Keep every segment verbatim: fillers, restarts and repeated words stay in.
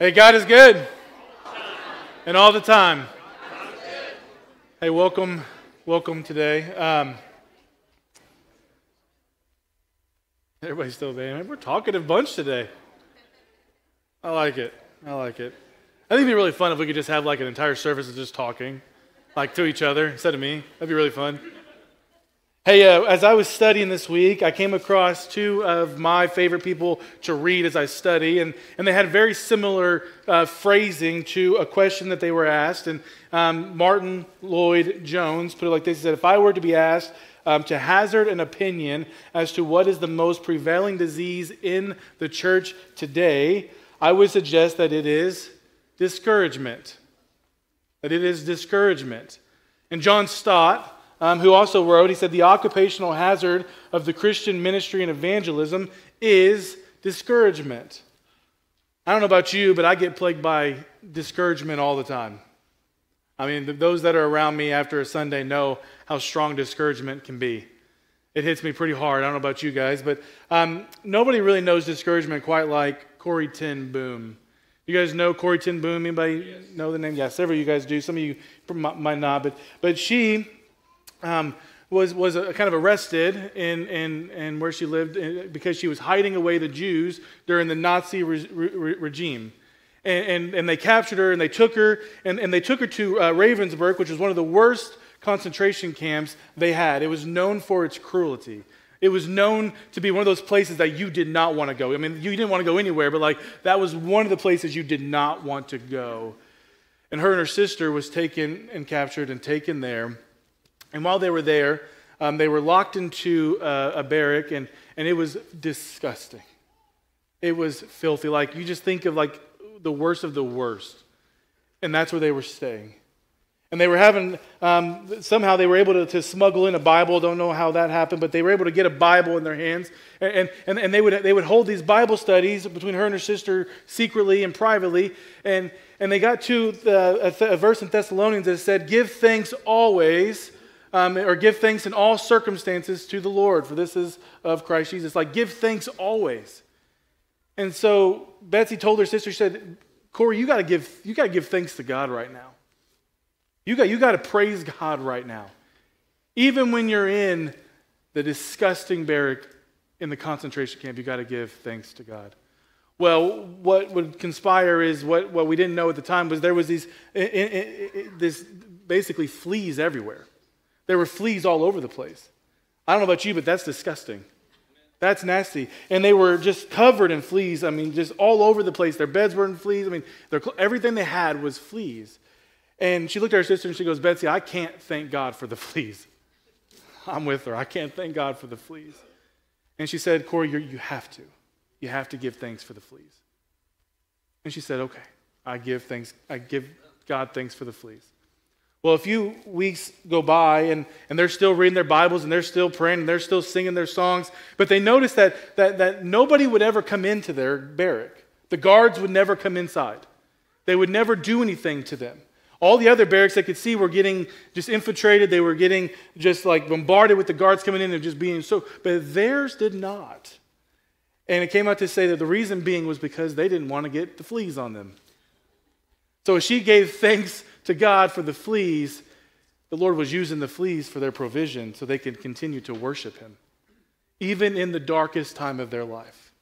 Hey, God is good. And all the time. Hey, welcome, welcome today. Um, everybody's still there. Man, we're talking a bunch today. I like it. I like it. I think it'd be really fun if we could just have like an entire service of just talking, like to each other instead of me. That'd be really fun. Hey, uh, as I was studying this week, I came across two of my favorite people to read as I study, and, and they had very similar uh, phrasing to a question that they were asked. And um, Martin Lloyd-Jones put it like this. He said, if I were to be asked um, to hazard an opinion as to what is the most prevailing disease in the church today, I would suggest that it is discouragement. That it is discouragement. And John Stott, Um, who also wrote, he said, the occupational hazard of the Christian ministry and evangelism is discouragement. I don't know about you, but I get plagued by discouragement all the time. I mean, those that are around me after a Sunday know how strong discouragement can be. It hits me pretty hard. I don't know about you guys, but um, nobody really knows discouragement quite like Corrie ten Boom. You guys know Corrie ten Boom? Anybody yes. know the name? Yeah, several of you guys do. Some of you might not, but, but she... Um, was was a, kind of arrested in, in, in where she lived because she was hiding away the Jews during the Nazi re, re, regime. And, and, and they captured her and they took her and, and they took her to uh, Ravensbrück, which was one of the worst concentration camps they had. It was known for its cruelty. It was known to be one of those places that you did not want to go. I mean, you didn't want to go anywhere, but like that was one of the places you did not want to go. And her and her sister was taken and captured and taken there. And while they were there, um, they were locked into uh, a barrack, and, and it was disgusting. It was filthy. Like, you just think of, like, the worst of the worst. And that's where they were staying. And they were having, um, somehow they were able to, to smuggle in a Bible. Don't know how that happened, but they were able to get a Bible in their hands. And, and, and they would they would hold these Bible studies between her and her sister secretly and privately. And, and they got to the, a, a verse in Thessalonians that said, give thanks always, Um, or give thanks in all circumstances to the Lord, for this is of Christ Jesus. Like, give thanks always. And so Betsy told her sister, she said, Corey, you got to give you got to give thanks to God right now. You got you got to praise God right now, even when you're in the disgusting barrack in the concentration camp. You got to give thanks to God. Well, what would conspire is what what we didn't know at the time was there was these it, it, it, this basically fleas everywhere. There were fleas all over the place. I don't know about you, but that's disgusting. That's nasty. And they were just covered in fleas. I mean, just all over the place. Their beds were in fleas. I mean, their, everything they had was fleas. And she looked at her sister and she goes, Betsy, I can't thank God for the fleas. I'm with her. I can't thank God for the fleas. And she said, Corey, you're, you have to. You have to give thanks for the fleas. And she said, okay, I give thanks. I give God thanks for the fleas. Well, a few weeks go by, and, and they're still reading their Bibles, and they're still praying, and they're still singing their songs. But they noticed that, that, that nobody would ever come into their barrack. The guards would never come inside. They would never do anything to them. All the other barracks they could see were getting just infiltrated. They were getting just like bombarded with the guards coming in and just being so. But theirs did not. And it came out to say that the reason being was because they didn't want to get the fleas on them. So as she gave thanks to God for the fleas, the Lord was using the fleas for their provision so they could continue to worship Him, even in the darkest time of their life.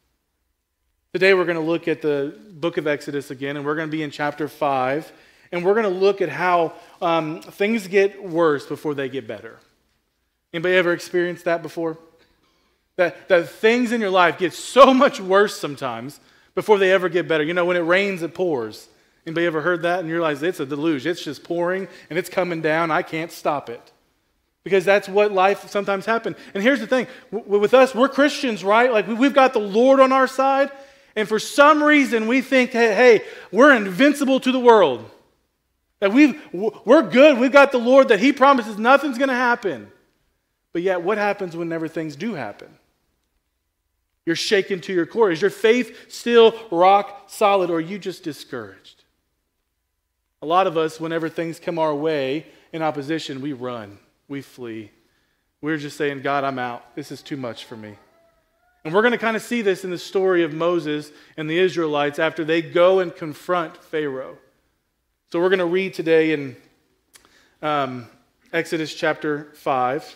Today we're going to look at the book of Exodus again, and we're going to be in chapter five, and we're going to look at how um, things get worse before they get better. Anybody ever experienced that before? That, that things in your life get so much worse sometimes before they ever get better. You know, when it rains, it pours. Anybody ever heard that and you realize it's a deluge? It's just pouring and it's coming down. I can't stop it. Because that's what life sometimes happens. And here's the thing. W- with us, we're Christians, right? Like we've got the Lord on our side. And for some reason, we think, hey, hey we're invincible to the world. That we've, we're good. We've got the Lord that He promises nothing's going to happen. But yet, what happens whenever things do happen? You're shaken to your core. Is your faith still rock solid, or are you just discouraged? A lot of us, whenever things come our way in opposition, we run, we flee. We're just saying, God, I'm out. This is too much for me. And we're going to kind of see this in the story of Moses and the Israelites after they go and confront Pharaoh. So we're going to read today in um, Exodus chapter five,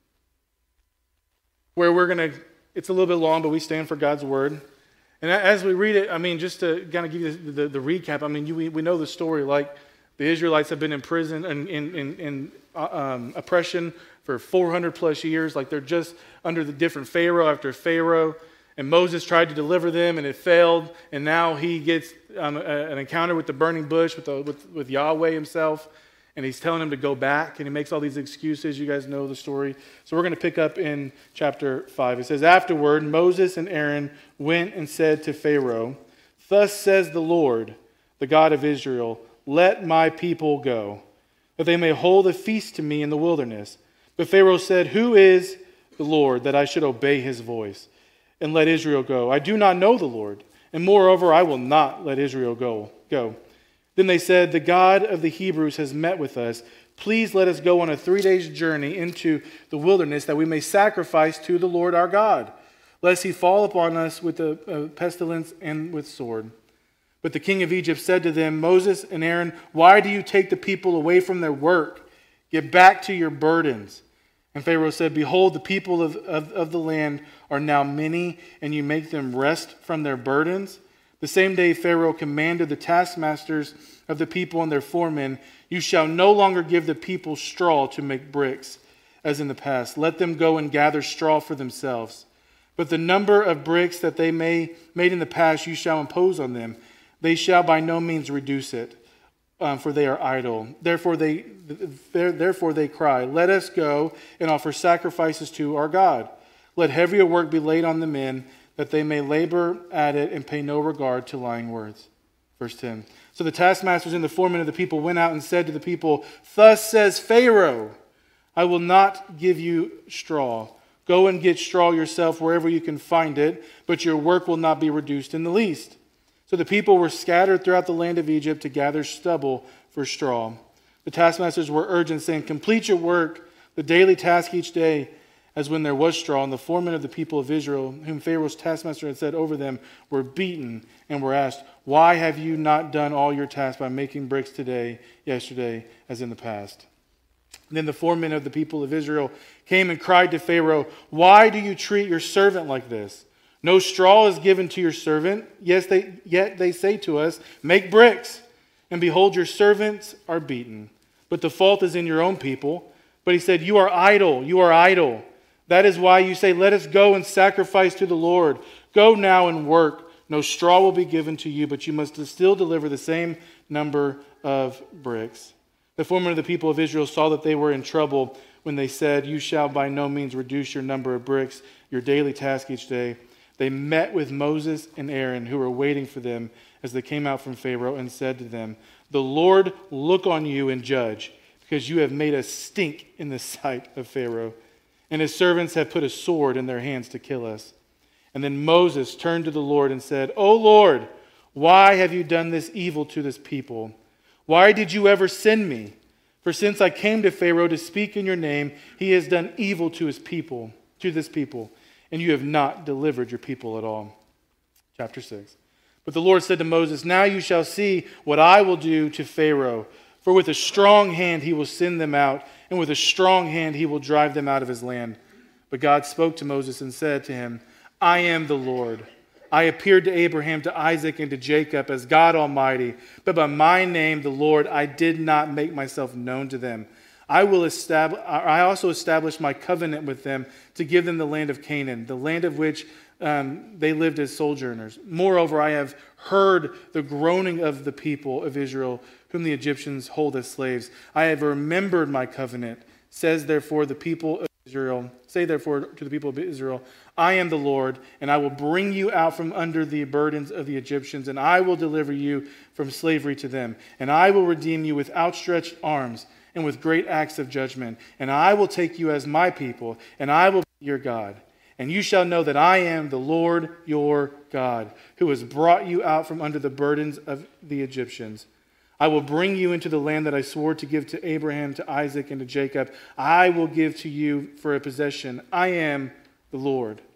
where we're going to, it's a little bit long, but we stand for God's word. And as we read it, I mean, just to kind of give you the, the, the recap, I mean, you, we, we know the story, like the Israelites have been in prison and in, in, in uh, um, oppression for four hundred plus years. Like they're just under the different Pharaoh after Pharaoh. And Moses tried to deliver them and it failed. And now he gets um, a, an encounter with the burning bush, with, the, with, with Yahweh himself. And he's telling him to go back. And he makes all these excuses. You guys know the story. So we're going to pick up in chapter five. It says, "Afterward, Moses and Aaron went and said to Pharaoh, 'Thus says the Lord, the God of Israel, let my people go, that they may hold a feast to me in the wilderness.' But Pharaoh said, 'Who is the Lord, that I should obey his voice and let Israel go? I do not know the Lord, and moreover, I will not let Israel go. go.' Then they said, 'The God of the Hebrews has met with us. Please let us go on a three days journey into the wilderness, that we may sacrifice to the Lord our God, lest he fall upon us with a, a pestilence and with sword.' But the king of Egypt said to them, 'Moses and Aaron, why do you take the people away from their work? Get back to your burdens.' And Pharaoh said, 'Behold, the people of, of, of the land are now many, and you make them rest from their burdens.' The same day Pharaoh commanded the taskmasters of the people and their foremen, 'You shall no longer give the people straw to make bricks, as in the past. Let them go and gather straw for themselves. But the number of bricks that they may made in the past you shall impose on them. They shall by no means reduce it, um, for they are idle. Therefore they, therefore they cry, let us go and offer sacrifices to our God. Let heavier work be laid on the men, that they may labor at it and pay no regard to lying words.'" Verse ten. "So the taskmasters and the foremen of the people went out and said to the people, 'Thus says Pharaoh, I will not give you straw. Go and get straw yourself wherever you can find it, but your work will not be reduced in the least.' So the people were scattered throughout the land of Egypt to gather stubble for straw. The taskmasters were urgent, saying, 'Complete your work, the daily task each day, as when there was straw.' And the foremen of the people of Israel, whom Pharaoh's taskmaster had set over them, were beaten and were asked, 'Why have you not done all your tasks by making bricks today, yesterday, as in the past?' And then the foremen of the people of Israel came and cried to Pharaoh, 'Why do you treat your servant like this? No straw is given to your servant. Yes, they, yet they say to us, make bricks. And behold, your servants are beaten. But the fault is in your own people.' But he said, 'You are idle, you are idle. That is why you say, let us go and sacrifice to the Lord. Go now and work. No straw will be given to you, but you must still deliver the same number of bricks.' The foreman of the people of Israel saw that they were in trouble when they said, 'You shall by no means reduce your number of bricks, your daily task each day.' They met with Moses and Aaron, who were waiting for them as they came out from Pharaoh, and said to them, 'The Lord look on you and judge, because you have made us stink in the sight of Pharaoh, and his servants have put a sword in their hands to kill us.' And then Moses turned to the Lord and said, 'O Lord, why have you done this evil to this people? Why did you ever send me? For since I came to Pharaoh to speak in your name, he has done evil to his people, to this people, and you have not delivered your people at all.'" Chapter six. "But the Lord said to Moses, 'Now you shall see what I will do to Pharaoh. For with a strong hand he will send them out, and with a strong hand he will drive them out of his land.' But God spoke to Moses and said to him, 'I am the Lord. I appeared to Abraham, to Isaac, and to Jacob as God Almighty, but by my name, the Lord, I did not make myself known to them. I will establish, I also established my covenant with them to give them the land of Canaan, the land of which um, they lived as sojourners. Moreover, I have heard the groaning of the people of Israel, whom the Egyptians hold as slaves. I have remembered my covenant. Says therefore the people of Israel, say therefore to the people of Israel, I am the Lord, and I will bring you out from under the burdens of the Egyptians, and I will deliver you from slavery to them. And I will redeem you with outstretched arms and with great acts of judgment. And I will take you as my people, and I will be your God. And you shall know that I am the Lord your God, who has brought you out from under the burdens of the Egyptians. I will bring you into the land that I swore to give to Abraham, to Isaac, and to Jacob. I will give to you for a possession. I am the Lord.'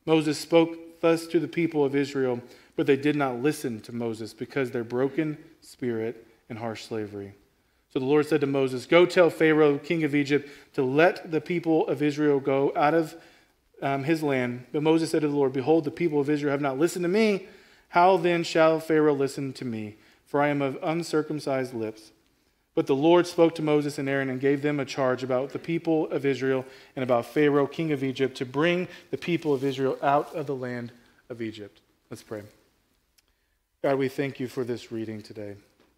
Moses spoke thus to the people of Israel, but they did not listen to Moses because their broken spirit and harsh slavery. So the Lord said to Moses, "Go tell Pharaoh, king of Egypt, to let the people of Israel go out of um, his land." But Moses said to the Lord, "Behold, the people of Israel have not listened to me. How then shall Pharaoh listen to me? For I am of uncircumcised lips." But the Lord spoke to Moses and Aaron and gave them a charge about the people of Israel and about Pharaoh, king of Egypt, to bring the people of Israel out of the land of Egypt. Let's pray. God, we thank you for this reading today.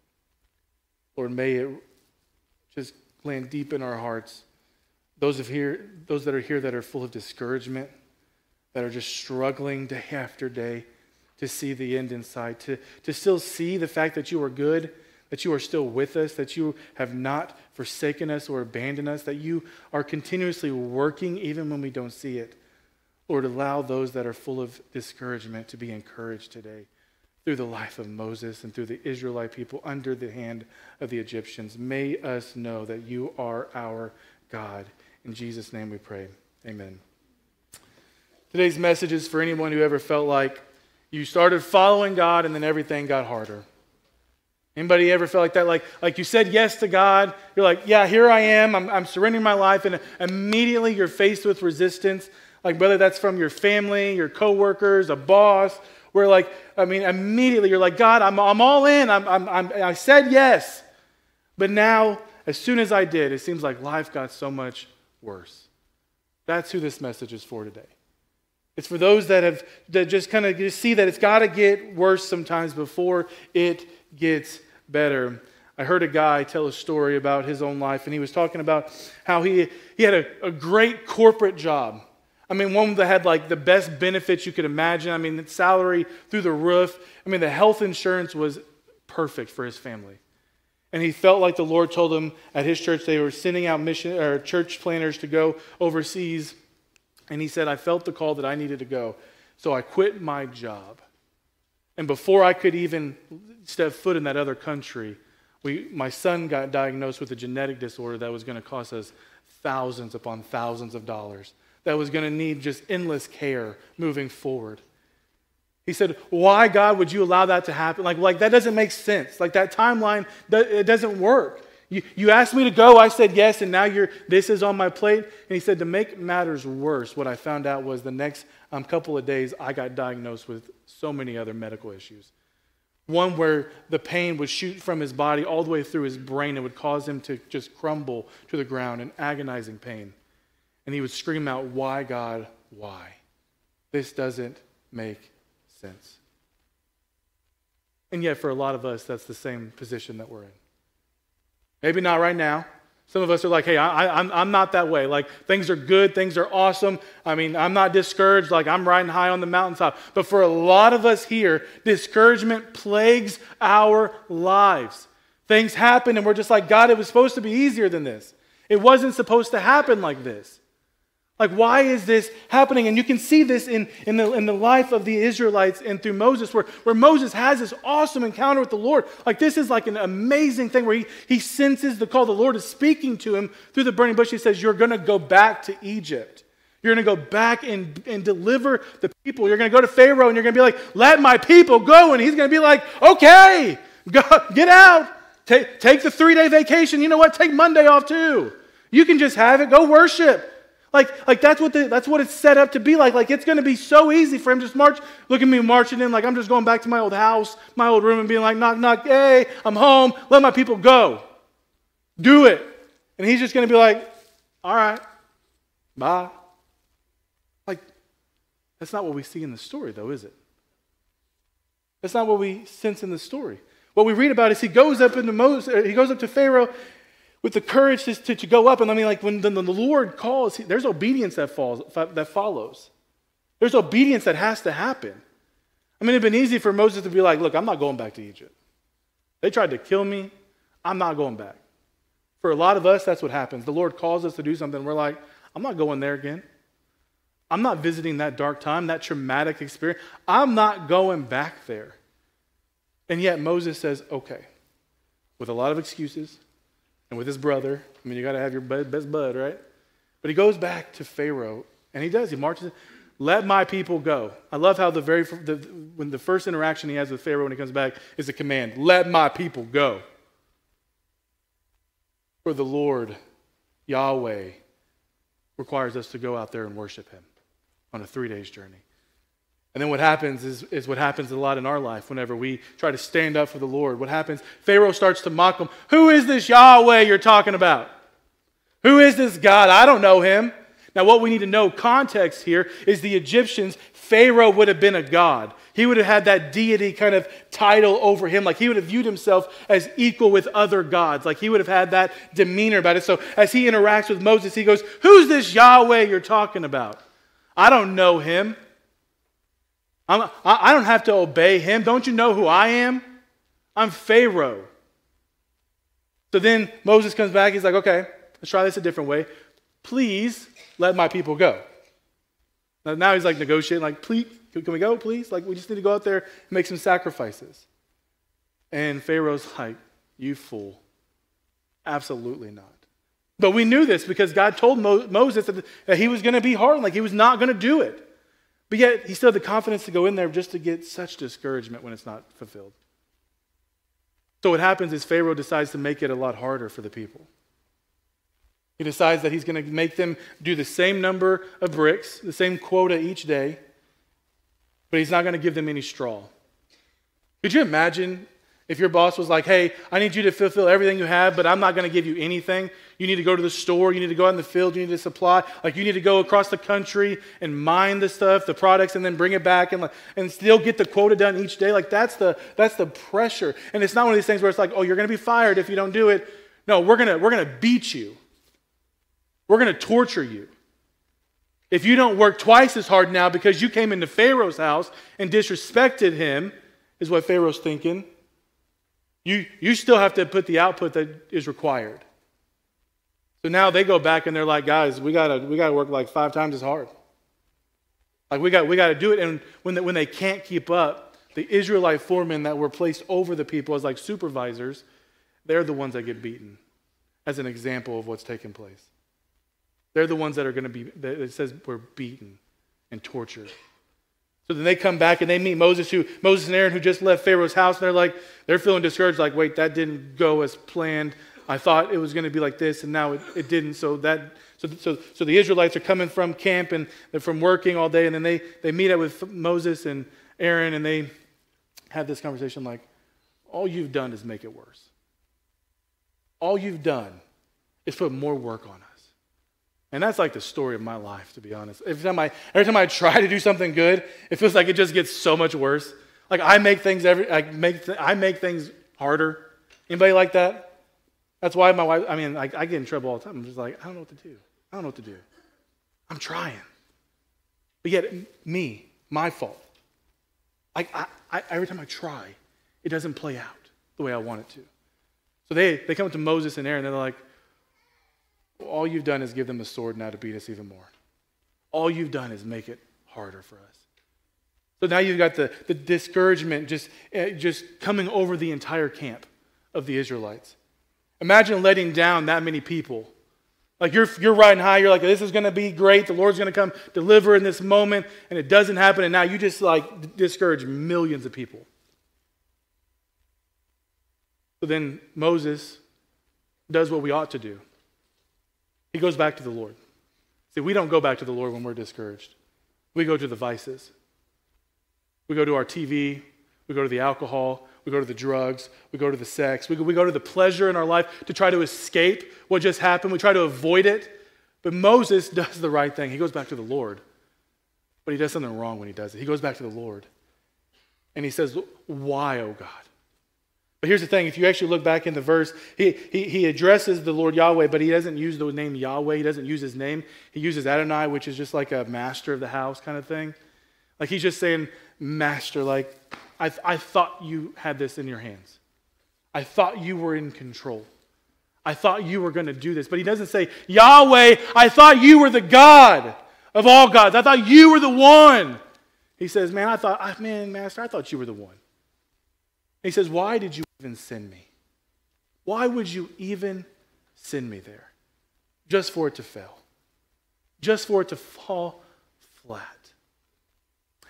Lord, may it just land deep in our hearts. Those of here, those that are here that are full of discouragement, that are just struggling day after day to see the end in sight, to, to still see the fact that you are good, that you are still with us, that you have not forsaken us or abandoned us, that you are continuously working even when we don't see it. Lord, allow those that are full of discouragement to be encouraged today through the life of Moses and through the Israelite people under the hand of the Egyptians. May us know that you are our God. In Jesus' name we pray. Amen. Today's message is for anyone who ever felt like you started following God and then everything got harder. Anybody ever felt like that? Like, like you said yes to God. You're like, yeah, here I am. I'm, I'm surrendering my life. And immediately you're faced with resistance. Like whether that's from your family, your coworkers, a boss. Where like, I mean, immediately you're like, God, I'm, I'm all in. I'm, I'm, I'm, I said yes. But now, as soon as I did, it seems like life got so much worse. That's who this message is for today. It's for those that have that just kind of see that it's got to get worse sometimes before it gets better. I heard a guy tell a story about his own life, and he was talking about how he, he had a, a great corporate job. I mean, one that had like the best benefits you could imagine. I mean, the salary through the roof. I mean, the health insurance was perfect for his family. And he felt like the Lord told him at his church they were sending out mission or church planners to go overseas. And he said, I felt the call that I needed to go. So I quit my job. And before I could even step foot in that other country, we, my son got diagnosed with a genetic disorder that was going to cost us thousands upon thousands of dollars. That was going to need just endless care moving forward. He said, why, God, would you allow that to happen? Like, like that doesn't make sense. Like that timeline, it doesn't work. You, you asked me to go, I said yes, and now you're this is on my plate. And he said, to make matters worse, what I found out was the next um, couple of days, I got diagnosed with so many other medical issues. One where the pain would shoot from his body all the way through his brain and would cause him to just crumble to the ground in agonizing pain. And he would scream out, why, God, why? This doesn't make sense. And yet for a lot of us, that's the same position that we're in. Maybe not right now. Some of us are like, hey, I, I, I'm, I'm not that way. Like, things are good. Things are awesome. I mean, I'm not discouraged. Like, I'm riding high on the mountaintop. But for a lot of us here, discouragement plagues our lives. Things happen and we're just like, God, it was supposed to be easier than this. It wasn't supposed to happen like this. Like, why is this happening? And you can see this in, in, the, in the life of the Israelites and through Moses, where, where Moses has this awesome encounter with the Lord. Like, this is like an amazing thing where he, he senses the call. The Lord is speaking to him through the burning bush. He says, you're going to go back to Egypt. You're going to go back and, and deliver the people. You're going to go to Pharaoh and you're going to be like, let my people go. And he's going to be like, okay, go, get out. Take, take the three-day vacation. You know what? Take Monday off too. You can just have it. Go worship. Like, like that's what the, that's what it's set up to be like. Like, it's going to be so easy for him to just march. Look at me marching in like I'm just going back to my old house, my old room, and being like, knock, knock, hey, I'm home. Let my people go. Do it. And he's just going to be like, all right, bye. Like, that's not what we see in the story, though, is it? That's not what we sense in the story. What we read about is he goes up into Moses, he goes up to Pharaoh with the courage to, to, to go up. And I mean, like, when the, the Lord calls, he, there's obedience that falls, that follows. There's obedience that has to happen. I mean, it'd been easy for Moses to be like, look, I'm not going back to Egypt. They tried to kill me. I'm not going back. For a lot of us, that's what happens. The Lord calls us to do something. We're like, I'm not going there again. I'm not visiting that dark time, that traumatic experience. I'm not going back there. And yet Moses says, okay, with a lot of excuses, and with his brother. I mean, you got to have your best bud, right? But he goes back to Pharaoh, and he does. He marches. let my people go. I love how the very the, when the first interaction he has with Pharaoh when he comes back is a command. Let my people go. For the Lord, Yahweh, requires us to go out there and worship him on a three days journey. And then what happens is, is what happens a lot in our life whenever we try to stand up for the Lord. What happens? Pharaoh starts to mock them. Who is this Yahweh you're talking about? Who is this God? I don't know him. Now what we need to know, context here, is the Egyptians, Pharaoh would have been a god. He would have had that deity kind of title over him. Like he would have viewed himself as equal with other gods. Like he would have had that demeanor about it. So as he interacts with Moses, he goes, who's this Yahweh you're talking about? I don't know him. I'm, I don't have to obey him. Don't you know who I am? I'm Pharaoh. So then Moses comes back. He's like, okay, let's try this a different way. Please let my people go. Now, now he's like negotiating, like, please, can we go, please? Like, we just need to go out there and make some sacrifices. And Pharaoh's like, you fool. Absolutely not. But we knew this because God told Mo- Moses that, that he was going to be hard, like he was not going to do it. But yet, he still had the confidence to go in there just to get such discouragement when it's not fulfilled. So what happens is Pharaoh decides to make it a lot harder for the people. He decides that he's going to make them do the same number of bricks, the same quota each day, but he's not going to give them any straw. Could you imagine if your boss was like, hey, I need you to fulfill everything you have, but I'm not going to give you anything. You need to go to the store, you need to go out in the field, you need to supply, like you need to go across the country and mine the stuff, the products, and then bring it back and, and still get the quota done each day. Like that's the that's the pressure. And it's not one of these things where it's like, oh, you're going to be fired if you don't do it. No, we're going to we're going to beat you. We're going to torture you. If you don't work twice as hard now because you came into Pharaoh's house and disrespected him, is what Pharaoh's thinking. You, you still have to put the output that is required. So now they go back and they're like, guys, we gotta we gotta work like five times as hard. Like we got we gotta do it. And when they, when they can't keep up, the Israelite foremen that were placed over the people as like supervisors, they're the ones that get beaten. As an example of what's taking place. They're the ones that are going to be, that it says we're beaten and tortured. So then they come back and they meet Moses, who Moses and Aaron, who just left Pharaoh's house, and they're like, they're feeling discouraged, like, wait, that didn't go as planned. I thought it was going to be like this, and now it, it didn't. So that, so, so, so the Israelites are coming from camp and they're from working all day, and then they, they meet up with Moses and Aaron, and they have this conversation like, all you've done is make it worse. All you've done is put more work on us. And that's like the story of my life, to be honest. Every time I, every time I try to do something good, it feels like it just gets so much worse. Like I make things every, I make, th- I make things harder. Anybody like that? That's why my wife. I mean, I, I get in trouble all the time. I'm just like, I don't know what to do. I don't know what to do. I'm trying, but yet me, my fault. Like I, I, every time I try, it doesn't play out the way I want it to. So they, they come to Moses and Aaron. And they're like, all you've done is give them a sword now to beat us even more. All you've done is make it harder for us. So now you've got the, the discouragement just, uh, just coming over the entire camp of the Israelites. Imagine letting down that many people. Like you're, you're riding high, you're like, this is going to be great, the Lord's going to come deliver in this moment, and it doesn't happen, and now you just like discourage millions of people. So then Moses does what we ought to do. He goes back to the Lord. See, we don't go back to the Lord when we're discouraged. We go to the vices. We go to our T V. We go to the alcohol. We go to the drugs. We go to the sex. We go, we go to the pleasure in our life to try to escape what just happened. We try to avoid it. But Moses does the right thing. He goes back to the Lord. But he does something wrong when he does it. He goes back to the Lord. And he says, why, oh God? But here's the thing, if you actually look back in the verse, he, he, he addresses the Lord Yahweh, but he doesn't use the name Yahweh. He doesn't use his name. He uses Adonai, which is just like a master of the house kind of thing. Like he's just saying, master, like, I, th- I thought you had this in your hands. I thought you were in control. I thought you were going to do this. But he doesn't say, Yahweh, I thought you were the God of all gods. I thought you were the one. He says, man, I thought, man, master, I thought you were the one. He says, why did you even send me? Why would you even send me there? Just for it to fail. Just for it to fall flat.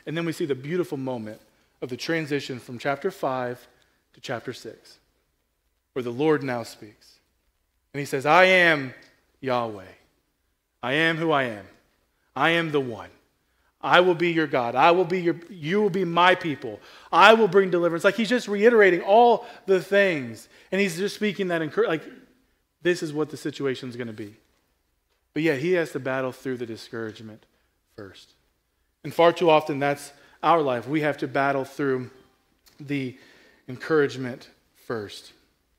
And then we see the beautiful moment of the transition from chapter five to chapter six, where the Lord now speaks. And he says, I am Yahweh. I am who I am. I am the one. I will be your God. I will be your, you will be my people. I will bring deliverance. Like he's just reiterating all the things. And he's just speaking that, like, this is what the situation is going to be. But yet he has to battle through the discouragement first. And far too often that's our life. We have to battle through the encouragement first.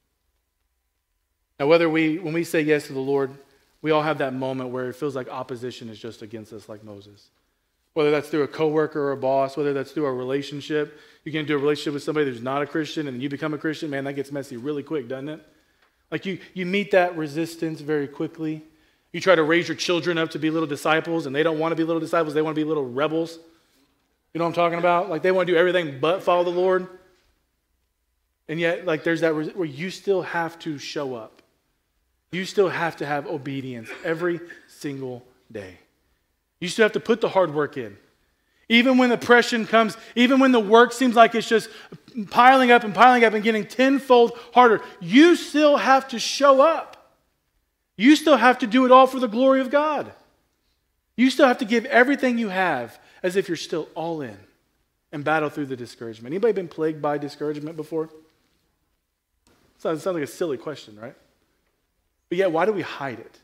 Now, whether we, when we say yes to the Lord, we all have that moment where it feels like opposition is just against us, like Moses. Whether that's through a coworker or a boss, whether that's through a relationship. You get into a relationship with somebody who's not a Christian and you become a Christian, man, that gets messy really quick, doesn't it? Like you, you meet that resistance very quickly. You try to raise your children up to be little disciples, and they don't want to be little disciples. They want to be little rebels. You know what I'm talking about? Like they want to do everything but follow the Lord. And yet, like there's that res- where you still have to show up. You still have to have obedience every single day. You still have to put the hard work in. Even when the oppression comes, even when the work seems like it's just piling up and piling up and getting tenfold harder, you still have to show up. You still have to do it all for the glory of God. You still have to give everything you have as if you're still all in and battle through the discouragement. Anybody been plagued by discouragement before? Sounds, sounds like a silly question, right? But yet, why do we hide it?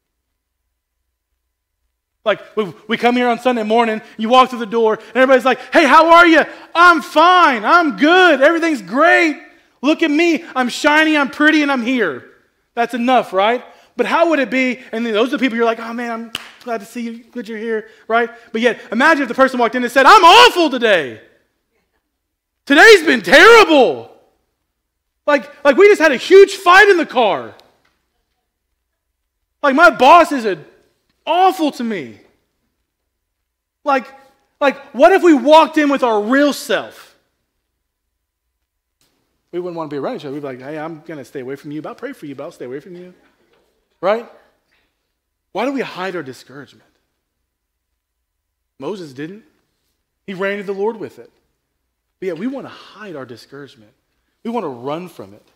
Like, we, we come here on Sunday morning, you walk through the door, and everybody's like, hey, how are you? I'm fine. I'm good. Everything's great. Look at me. I'm shiny, I'm pretty, and I'm here. That's enough, right? But how would it be, and those are the people you're like, oh man, I'm glad to see you, good you're here, right? But yet, imagine if the person walked in and said, I'm awful today. Today's been terrible. Like, like we just had a huge fight in the car. Like my boss is a, awful to me. Like, like, what if we walked in with our real self? We wouldn't want to be around each other. We'd be like, hey, I'm going to stay away from you, but I'll pray for you, but I'll stay away from you. Right? Why do we hide our discouragement? Moses didn't. He ran to the Lord with it. But yeah, we want to hide our discouragement. We want to run from it.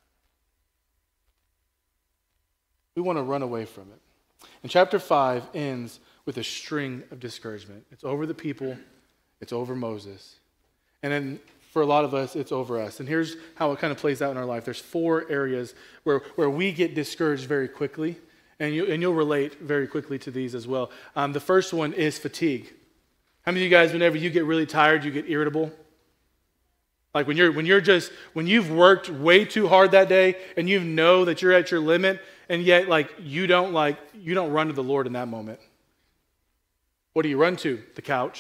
We want to run away from it. And chapter five ends with a string of discouragement. It's over the people. It's over Moses. And then for a lot of us, it's over us. And here's how it kind of plays out in our life. There's four areas where, where we get discouraged very quickly. And, you, and you'll relate very quickly to these as well. Um, the first one is fatigue. How many of you guys, whenever you get really tired, you get irritable? Like when you're when you're just when you've worked way too hard that day and you know that you're at your limit, and yet like you don't like you don't run to the Lord in that moment. What do you run to? The couch.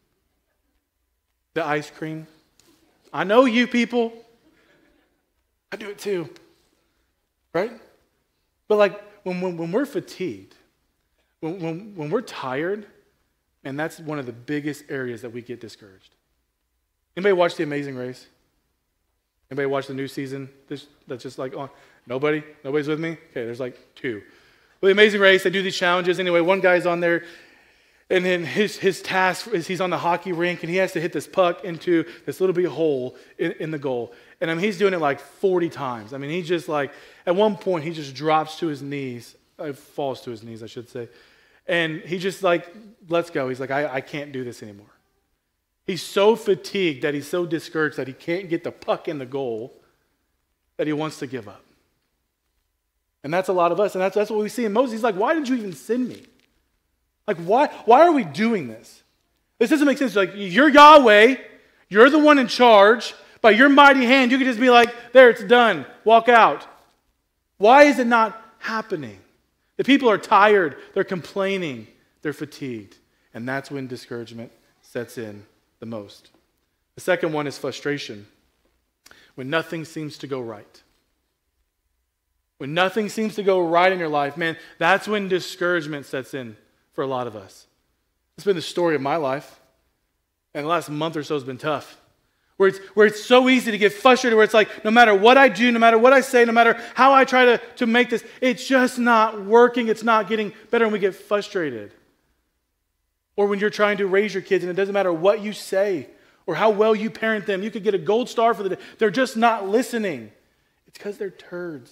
The ice cream. I know you people. I do it too. Right? But like when when, when we're fatigued, when, when when we're tired, and that's one of the biggest areas that we get discouraged. Anybody watch The Amazing Race? Anybody watch the new season? This, that's just like, oh, nobody? Nobody's with me? Okay, there's like two. Well, The Amazing Race, they do these challenges. Anyway, one guy's on there, and then his, his task is he's on the hockey rink, and he has to hit this puck into this little bitty hole in, in the goal. And I mean, he's doing it like forty times. I mean, he just like, at one point, he just drops to his knees. Uh, falls to his knees, I should say. And he just like, let's go. He's like, I, I can't do this anymore. He's so fatigued that he's so discouraged that he can't get the puck in the goal that he wants to give up. And that's a lot of us. And that's, that's what we see in Moses. He's like, why did you even send me? Like, why, why are we doing this? This doesn't make sense. Like, you're Yahweh. You're the one in charge. By your mighty hand, you could just be like, there, it's done. Walk out. Why is it not happening? The people are tired. They're complaining. They're fatigued. And that's when discouragement sets in the most. The second one is frustration. When nothing seems to go right. When nothing seems to go right in your life, man, that's when discouragement sets in for a lot of us. It's been the story of my life. And the last month or so has been tough. Where it's, where it's so easy to get frustrated, where it's like, no matter what I do, no matter what I say, no matter how I try to, to make this, it's just not working. It's not getting better, and we get frustrated. Or when you're trying to raise your kids and it doesn't matter what you say or how well you parent them, you could get a gold star for the day. They're just not listening. It's because they're turds.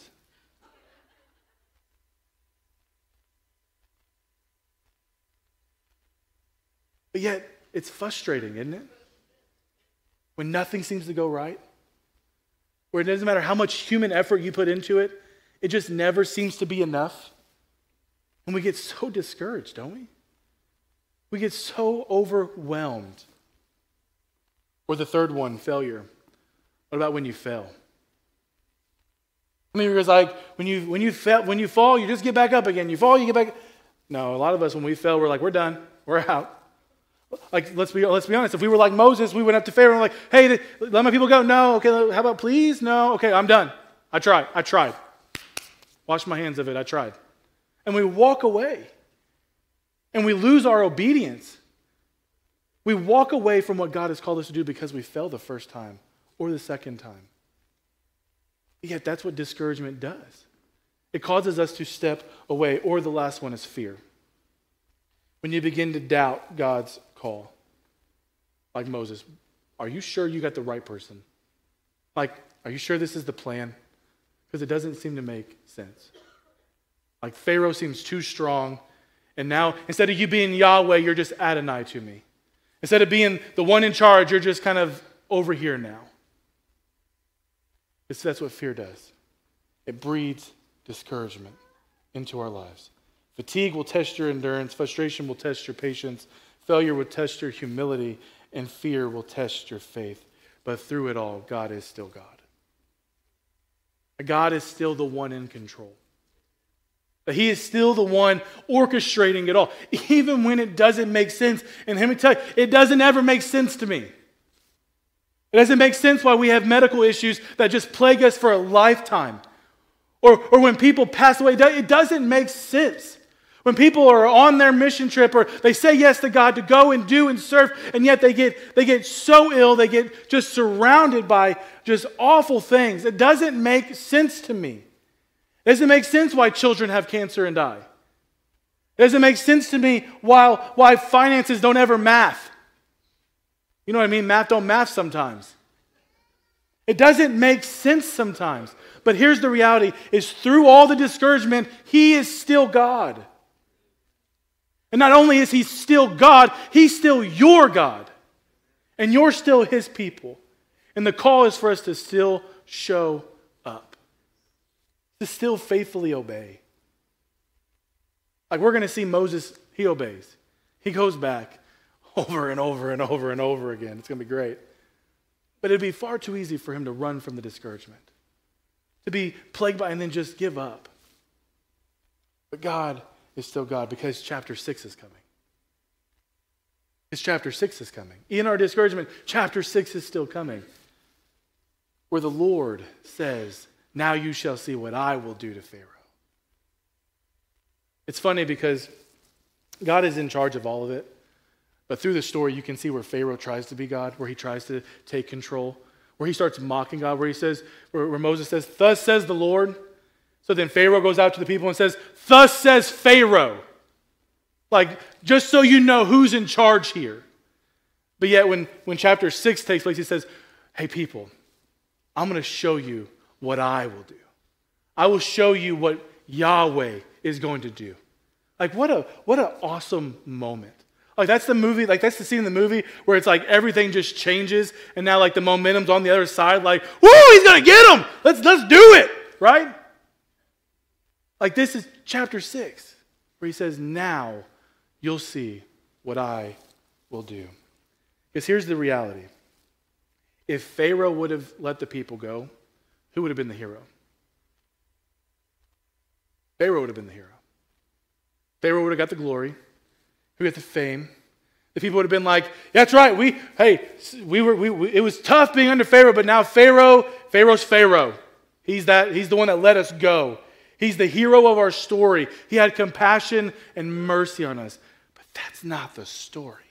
But yet, it's frustrating, isn't it? When nothing seems to go right. Where it doesn't matter how much human effort you put into it, it just never seems to be enough. And we get so discouraged, don't we? We get so overwhelmed. Or the third one, failure. What about when you fail? I mean, because like when you when you fail, when you fall, you just get back up again. You fall, you get back. No, a lot of us when we fail, we're like, we're done, we're out. Like let's be let's be honest. If we were like Moses, we went up to Pharaoh and we're like, hey, let my people go. No, okay. How about please? No, okay. I'm done. I tried. I tried. Wash my hands of it. I tried. And we walk away. And we lose our obedience. We walk away from what God has called us to do because we fell the first time or the second time. Yet that's what discouragement does. It causes us to step away. Or the last one is fear. When you begin to doubt God's call. Like Moses, are you sure you got the right person? Like, are you sure this is the plan? Because it doesn't seem to make sense. Like Pharaoh seems too strong. And now, instead of you being Yahweh, you're just Adonai to me. Instead of being the one in charge, you're just kind of over here now. It's, that's what fear does. It breeds discouragement into our lives. Fatigue will test your endurance. Frustration will test your patience. Failure will test your humility. And fear will test your faith. But through it all, God is still God. God is still the one in control. But he is still the one orchestrating it all. Even when it doesn't make sense. And let me tell you, it doesn't ever make sense to me. It doesn't make sense why we have medical issues that just plague us for a lifetime. Or, or when people pass away, it doesn't make sense. When people are on their mission trip or they say yes to God to go and do and serve, and yet they get, they get so ill, they get just surrounded by just awful things. It doesn't make sense to me. It doesn't make sense why children have cancer and die. It doesn't make sense to me why, why finances don't ever math. You know what I mean? Math don't math sometimes. It doesn't make sense sometimes. But here's the reality, is through all the discouragement, he is still God. And not only is he still God, he's still your God. And you're still his people. And the call is for us to still show up. To still faithfully obey. Like we're going to see Moses, he obeys. He goes back over and over and over and over again. It's going to be great. But it'd be far too easy for him to run from the discouragement. To be plagued by and then just give up. But God is still God because chapter six is coming. It's chapter six is coming. In our discouragement, chapter six is still coming. Where the Lord says, now you shall see what I will do to Pharaoh. It's funny because God is in charge of all of it. But through the story, you can see where Pharaoh tries to be God, where he tries to take control, where he starts mocking God, where he says, where, where Moses says, thus says the Lord. So then Pharaoh goes out to the people and says, thus says Pharaoh. Like, just so you know who's in charge here. But yet when, when chapter six takes place, he says, hey people, I'm going to show you what I will do. I will show you what Yahweh is going to do. Like what a what an awesome moment. Like that's the movie, like that's the scene in the movie where it's like everything just changes and now like the momentum's on the other side, like, woo, he's gonna get him. Let's let's do it, right? Like this is chapter six, where he says, now you'll see what I will do. Because here's the reality. If Pharaoh would have let the people go, who would have been the hero? Pharaoh would have been the hero. Pharaoh would have got the glory. Who got the fame? The people would have been like, that's right, we, hey, we were, we, we, it was tough being under Pharaoh, but now Pharaoh, Pharaoh's Pharaoh. He's that, he's the one that let us go. He's the hero of our story. He had compassion and mercy on us. But that's not the story.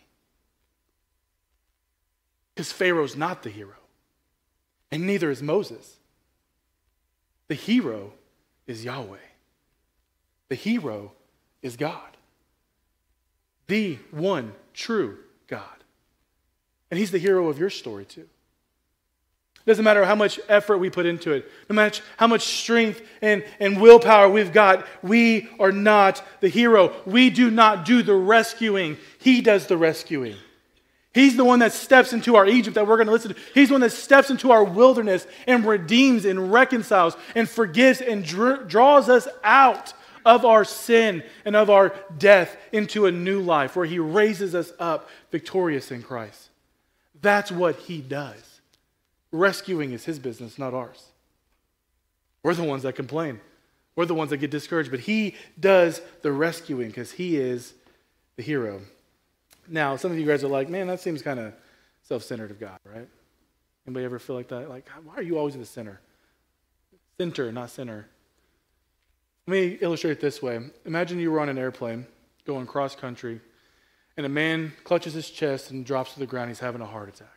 Because Pharaoh's not the hero. And neither is Moses. The hero is Yahweh. The hero is God. the one true God. And he's the hero of your story too. It doesn't matter how much effort we put into it, no matter how much strength and, and willpower we've got, we are not the hero. We do not do the rescuing. He does the rescuing. He's the one that steps into our Egypt that we're going to listen to. He's the one that steps into our wilderness and redeems and reconciles and forgives and dr- draws us out of our sin and of our death into a new life where he raises us up victorious in Christ. That's what he does. Rescuing is his business, not ours. We're the ones that complain. We're the ones that get discouraged. But he does the rescuing because he is the hero. Now, some of you guys are like, man, that seems kind of self-centered of God, right? Anybody ever feel like that? Like, why are you always in the center? Center, not center. Let me illustrate it this way. Imagine you were on an airplane going cross-country, and a man clutches his chest and drops to the ground. He's having a heart attack.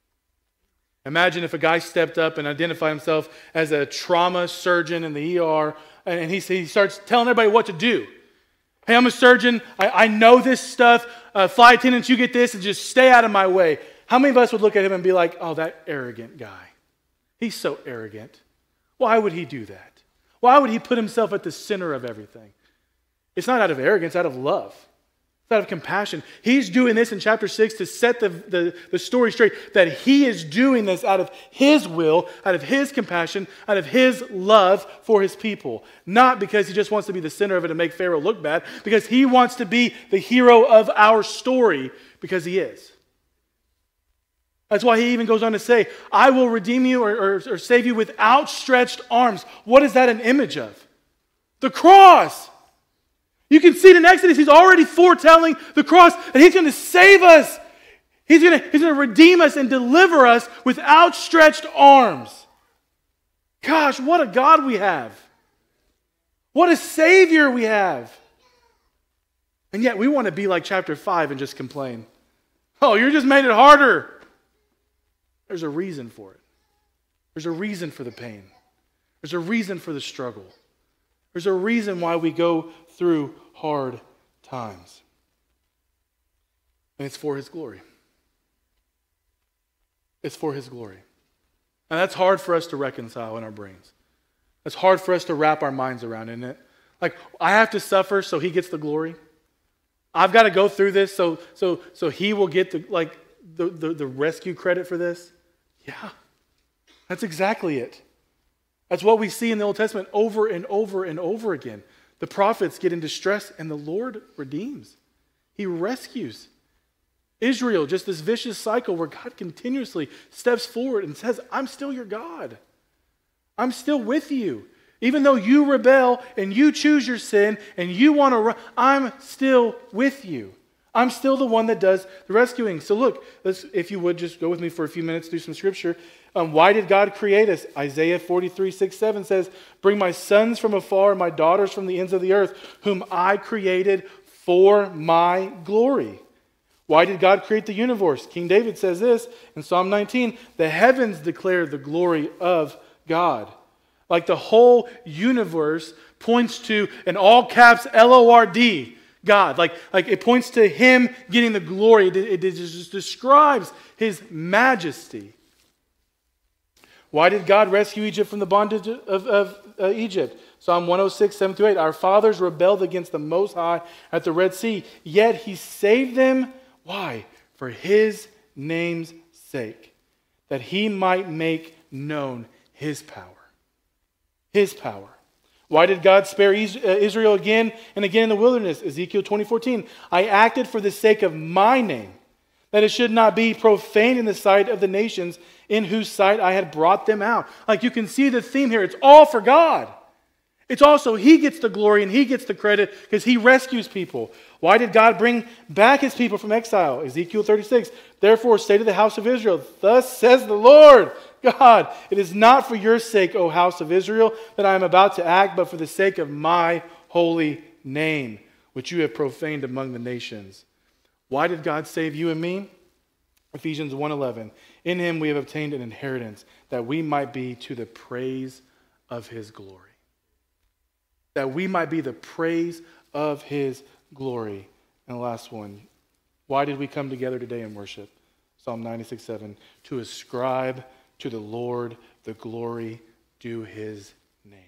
Imagine if a guy stepped up and identified himself as a trauma surgeon in the E R, and he, he starts telling everybody what to do. Hey, I'm a surgeon. I, I know this stuff. Uh, flight attendants, you get this, and just stay out of my way. How many of us would look at him and be like, oh, that arrogant guy. He's so arrogant. Why would he do that? Why would he put himself at the center of everything? It's not out of arrogance, out of love. It's out of compassion. He's doing this in chapter six to set the, the, the story straight, that he is doing this out of his will, out of his compassion, out of his love for his people. Not because he just wants to be the center of it and make Pharaoh look bad, because he wants to be the hero of our story, because he is. That's why he even goes on to say, I will redeem you or, or, or save you with outstretched arms. What is that an image of? The cross. You can see it in Exodus. He's already foretelling the cross, that he's going to save us. He's going to, he's going to redeem us and deliver us with outstretched arms. Gosh, what a God we have. What a Savior we have. And yet we want to be like chapter five and just complain. Oh, you just made it harder. There's a reason for it. There's a reason for the pain. There's a reason for the struggle. There's a reason why we go through hard times. And it's for his glory. It's for his glory. And that's hard for us to reconcile in our brains. That's hard for us to wrap our minds around, isn't it? Like, I have to suffer so he gets the glory. I've got to go through this so so so he will get the like the, the, the rescue credit for this. Yeah. That's exactly it. That's what we see in the Old Testament over and over and over again. The prophets get in distress and the Lord redeems. He rescues. Israel, just this vicious cycle where God continuously steps forward and says, I'm still your God. I'm still with you. Even though you rebel and you choose your sin and you want to run, I'm still with you. I'm still the one that does the rescuing. So look, let's, if you would just go with me for a few minutes through some scripture. Um, why did God create us? Isaiah forty-three, six, seven says, bring my sons from afar and my daughters from the ends of the earth, whom I created for my glory. Why did God create the universe? King David says this in Psalm nineteen, the heavens declare the glory of God. Like the whole universe points to, in all caps, L O R D, God. Like, like it points to him getting the glory. It, it, it just describes his majesty. Why did God rescue Egypt from the bondage of, of uh, Egypt? Psalm one oh six, seven through eight. Our fathers rebelled against the Most High at the Red Sea, yet he saved them. Why? For his name's sake, that he might make known his power. His power. Why did God spare Israel again and again in the wilderness? Ezekiel twenty fourteen. I acted for the sake of my name, that it should not be profaned in the sight of the nations in whose sight I had brought them out. Like you can see the theme here. It's all for God. It's also he gets the glory and he gets the credit because he rescues people. Why did God bring back his people from exile? Ezekiel thirty-six. Therefore say to the house of Israel, thus says the Lord God, it is not for your sake, O house of Israel, that I am about to act, but for the sake of my holy name, which you have profaned among the nations. Why did God save you and me? Ephesians one eleven. In him we have obtained an inheritance, that we might be to the praise of his glory. That we might be the praise of his glory. And the last one, why did we come together today in worship? Psalm ninety-six seven, to ascribe to the Lord the glory due his name.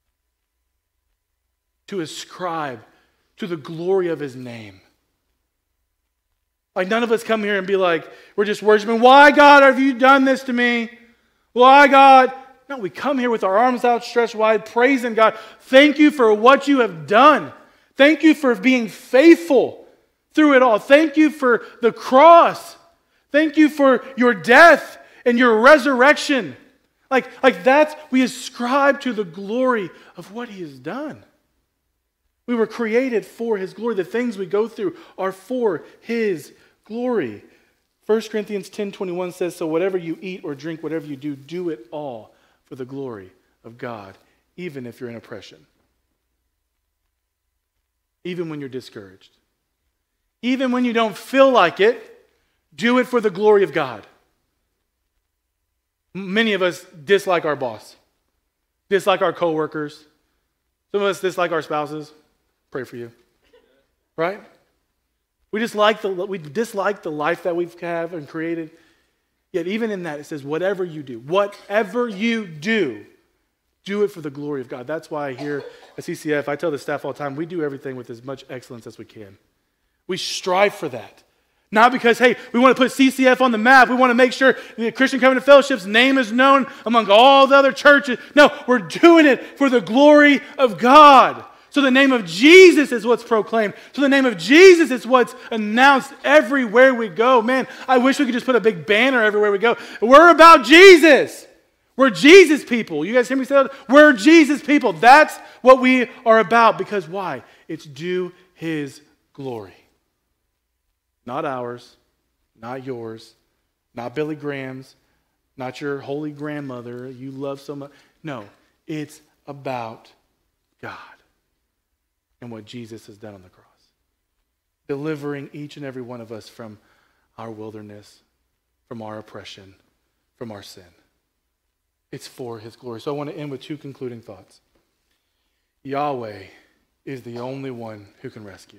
To ascribe to the glory of his name. Like none of us come here and be like, we're just worshiping, why God have you done this to me? Why God? No, we come here with our arms outstretched wide, praising God. Thank you for what you have done. Thank you for being faithful through it all. Thank you for the cross. Thank you for your death and your resurrection. Like, like that's, we ascribe to the glory of what he has done. We were created for his glory. The things we go through are for his glory. First Corinthians ten twenty-one says, so whatever you eat or drink, whatever you do, do it all for the glory of God, even if you're in oppression. Even when you're discouraged. Even when you don't feel like it, do it for the glory of God. Many of us dislike our boss, dislike our coworkers. Some of us dislike our spouses. Pray for you. Right? We dislike the we dislike the life that we have and created. Yet even in that it says, whatever you do, whatever you do, do it for the glory of God. That's why here at C C F, I tell the staff all the time, we do everything with as much excellence as we can. We strive for that. Not because, hey, we want to put C C F on the map. We want to make sure the Christian Covenant Fellowship's name is known among all the other churches. No, we're doing it for the glory of God. So the name of Jesus is what's proclaimed. So the name of Jesus is what's announced everywhere we go. Man, I wish we could just put a big banner everywhere we go. We're about Jesus. We're Jesus people. You guys hear me say that? We're Jesus people. That's what we are about. Because why? It's due his glory. Not ours, not yours, not Billy Graham's, not your holy grandmother you love so much. No, it's about God and what Jesus has done on the cross. Delivering each and every one of us from our wilderness, from our oppression, from our sin. It's for his glory. So I want to end with two concluding thoughts. Yahweh is the only one who can rescue.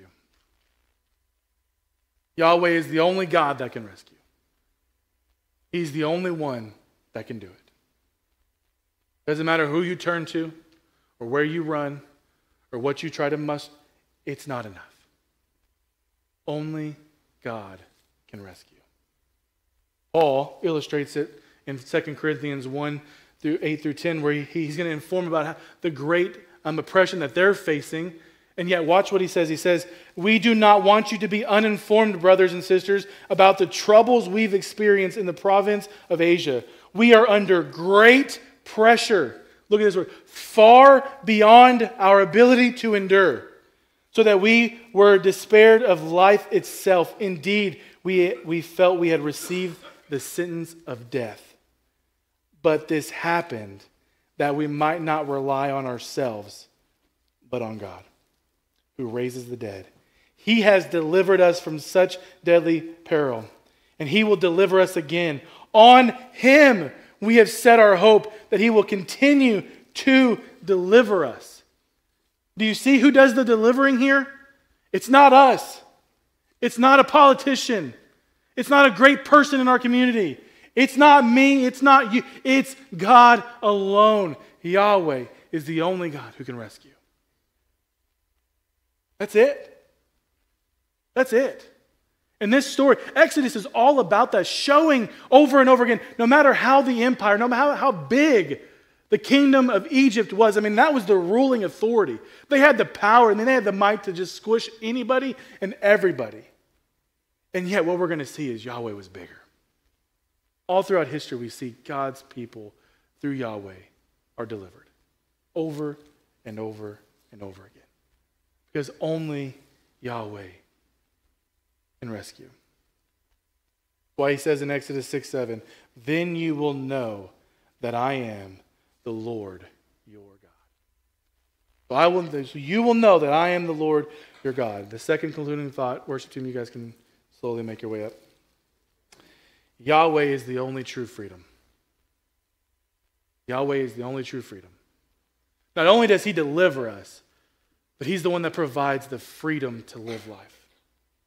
Yahweh is the only God that can rescue. He's the only one that can do it. Doesn't matter who you turn to or where you run or what you try to must, it's not enough. Only God can rescue. Paul illustrates it in Second Corinthians one through eight through ten, where he, he's going to inform about how, the great um, oppression that they're facing. And yet, watch what he says. He says, we do not want you to be uninformed, brothers and sisters, about the troubles we've experienced in the province of Asia. We are under great pressure. Look at this word. Far beyond our ability to endure. So that we were despaired of life itself. Indeed, we, we felt we had received the sentence of death. But this happened that we might not rely on ourselves, but on God, who raises the dead. He has delivered us from such deadly peril, and he will deliver us again. On him we have set our hope that he will continue to deliver us. Do you see who does the delivering here? It's not us. It's not a politician. It's not a great person in our community. It's not me. It's not you. It's God alone. Yahweh is the only God who can rescue. That's it. That's it. And this story, Exodus is all about that, showing over and over again, no matter how the empire, no matter how, how big the kingdom of Egypt was, I mean, that was the ruling authority. They had the power and then they had the might to just squish anybody and everybody. And yet what we're going to see is Yahweh was bigger. All throughout history, we see God's people through Yahweh are delivered over and over and over again. Because only Yahweh can rescue. Why he says in Exodus six seven, then you will know that I am the Lord your God. So, I will, so you will know that I am the Lord your God. The second concluding thought, worship team, you guys can slowly make your way up. Yahweh is the only true freedom. Yahweh is the only true freedom. Not only does he deliver us, but he's the one that provides the freedom to live life.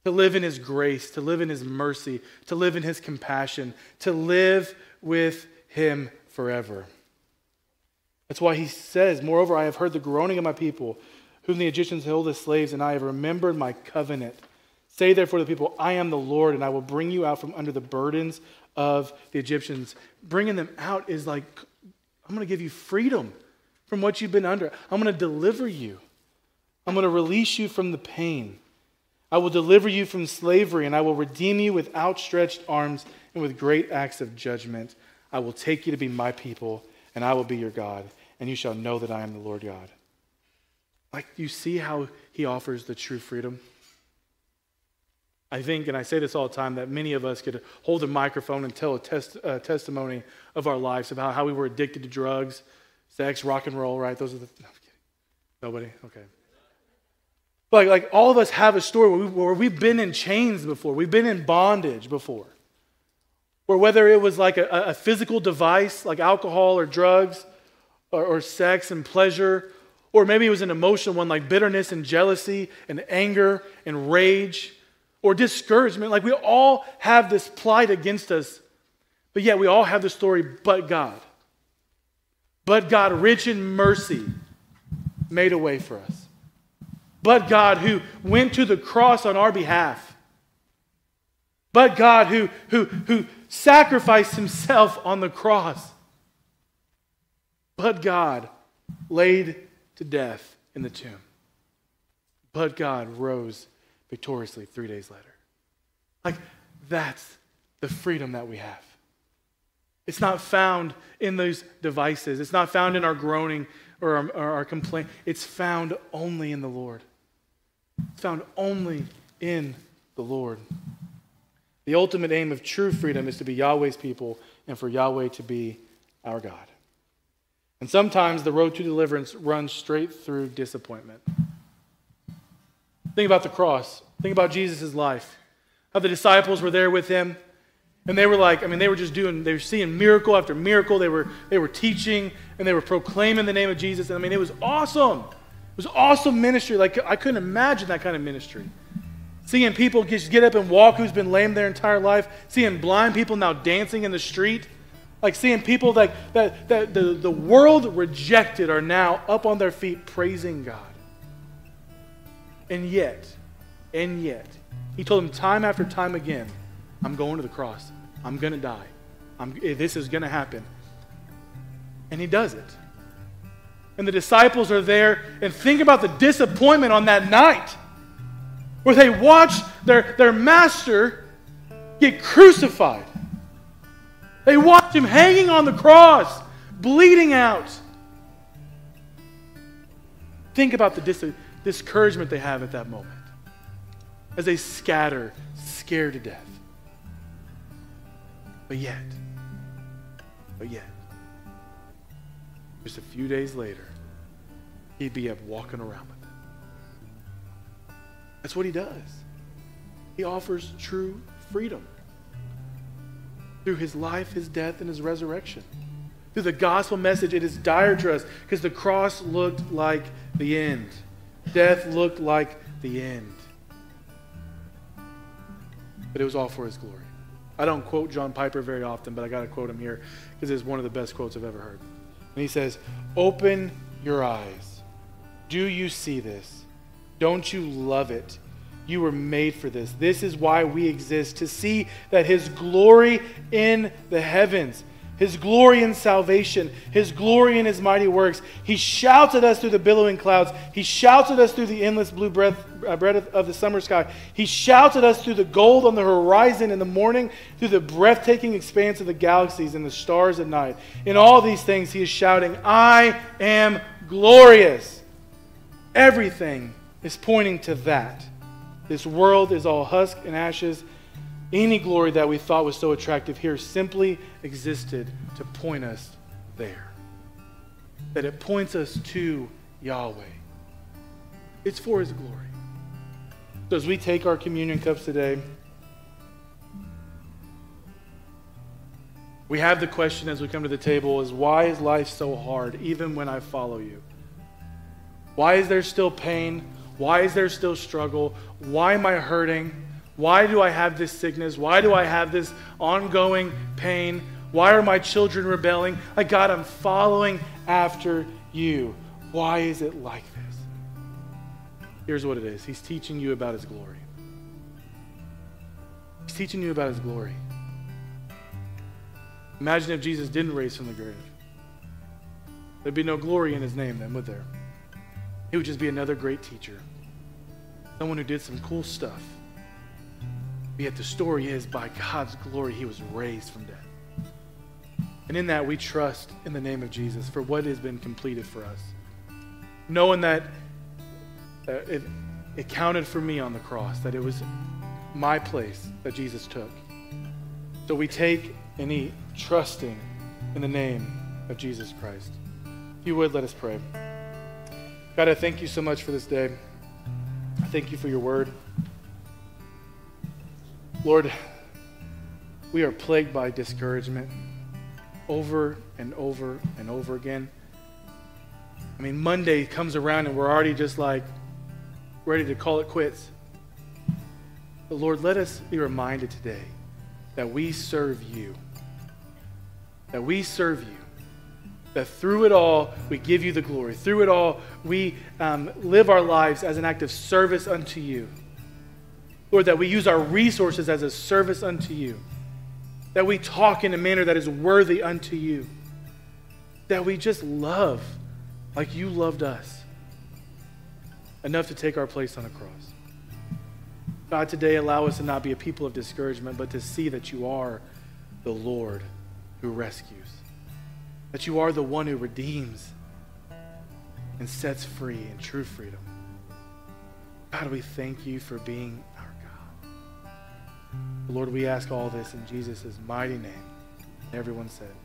to live in his grace, to live in his mercy, to live in his compassion, to live with him forever. That's why he says, moreover, I have heard the groaning of my people, whom the Egyptians held as slaves, and I have remembered my covenant. Say therefore to the people, I am the Lord, and I will bring you out from under the burdens of the Egyptians. Bringing them out is like, I'm going to give you freedom from what you've been under. I'm going to deliver you. I'm going to release you from the pain. I will deliver you from slavery, and I will redeem you with outstretched arms and with great acts of judgment. I will take you to be my people, and I will be your God, and you shall know that I am the Lord God. Like, you see how he offers the true freedom? I think, and I say this all the time, that many of us could hold a microphone and tell a test, uh, testimony of our lives about how we were addicted to drugs, sex, rock and roll, right? Those are the... No, I'm kidding. Nobody? Okay. Like, like all of us have a story where, we, where we've been in chains before. We've been in bondage before. Where whether it was like a, a physical device, like alcohol or drugs, or, or sex and pleasure, or maybe it was an emotional one like bitterness and jealousy and anger and rage, or discouragement. Like, we all have this plight against us, but yet we all have the story, but God. But God, rich in mercy, made a way for us. But God, who went to the cross on our behalf. But God, who, who, who sacrificed himself on the cross. But God, laid to death in the tomb. But God rose victoriously three days later. Like, that's the freedom that we have. It's not found in those devices. It's not found in our groaning or our, or our complaint. It's found only in the Lord. It's found only in the Lord. The ultimate aim of true freedom is to be Yahweh's people and for Yahweh to be our God. And sometimes the road to deliverance runs straight through disappointment. Think about the cross. Think about Jesus' life. How the disciples were there with him. And they were like, I mean, they were just doing, they were seeing miracle after miracle. They were, they were teaching and they were proclaiming the name of Jesus. And I mean, it was awesome. It was awesome ministry. Like, I couldn't imagine that kind of ministry. Seeing people just get up and walk who's been lame their entire life. Seeing blind people now dancing in the street. Like, seeing people that, that, that the, the world rejected are now up on their feet praising God. And yet, and yet, he told them time after time again, I'm going to the cross. I'm going to die. I'm, this is going to happen. And he does it. And the disciples are there, and think about the disappointment on that night where they watch their, their master get crucified. They watch him hanging on the cross, bleeding out. Think about the dis- discouragement they have at that moment as they scatter, scared to death. But yet, but yet, just a few days later, he'd be up walking around with them. That's what he does. He offers true freedom through his life, his death, and his resurrection. Through the gospel message, it is dire to us because the cross looked like the end. Death looked like the end. But it was all for his glory. I don't quote John Piper very often, but I got to quote him here because it's one of the best quotes I've ever heard. And he says, "Open your eyes. Do you see this? Don't you love it? You were made for this. This is why we exist, to see that his glory in the heavens, his glory in salvation, his glory in his mighty works. He shouts at us through the billowing clouds. He shouts at us through the endless blue breath, uh, breath of, of the summer sky. He shouts at us through the gold on the horizon in the morning, through the breathtaking expanse of the galaxies and the stars at night. In all these things, he is shouting, I am glorious." Everything is pointing to that. This world is all husk and ashes. Any glory that we thought was so attractive here simply existed to point us there. That it points us to Yahweh. It's for his glory. So as we take our communion cups today, we have the question as we come to the table is, why is life so hard even when I follow you? Why is there still pain? Why is there still struggle? Why am I hurting? Why do I have this sickness? Why do I have this ongoing pain? Why are my children rebelling? Like, God, I'm following after you. Why is it like this? Here's what it is. He's teaching you about his glory. He's teaching you about his glory. Imagine if Jesus didn't raise from the grave. There'd be no glory in his name then, would there? He would just be another great teacher. Someone who did some cool stuff. But yet the story is, by God's glory, he was raised from death. And in that, we trust in the name of Jesus for what has been completed for us. Knowing that uh, it, it counted for me on the cross, that it was my place that Jesus took. So we take and eat, trusting in the name of Jesus Christ. If you would, let us pray. God, I thank you so much for this day. I thank you for your word. Lord, we are plagued by discouragement over and over and over again. I mean, Monday comes around and we're already just like ready to call it quits. But Lord, let us be reminded today that we serve you. That we serve you. That through it all, we give you the glory. Through it all, we um, live our lives as an act of service unto you. Lord, that we use our resources as a service unto you. That we talk in a manner that is worthy unto you. That we just love like you loved us. Enough to take our place on a cross. God, today allow us to not be a people of discouragement, but to see that you are the Lord who rescues. That you are the one who redeems and sets free in true freedom. God, we thank you for being our God. Lord, we ask all this in Jesus' mighty name. Everyone said.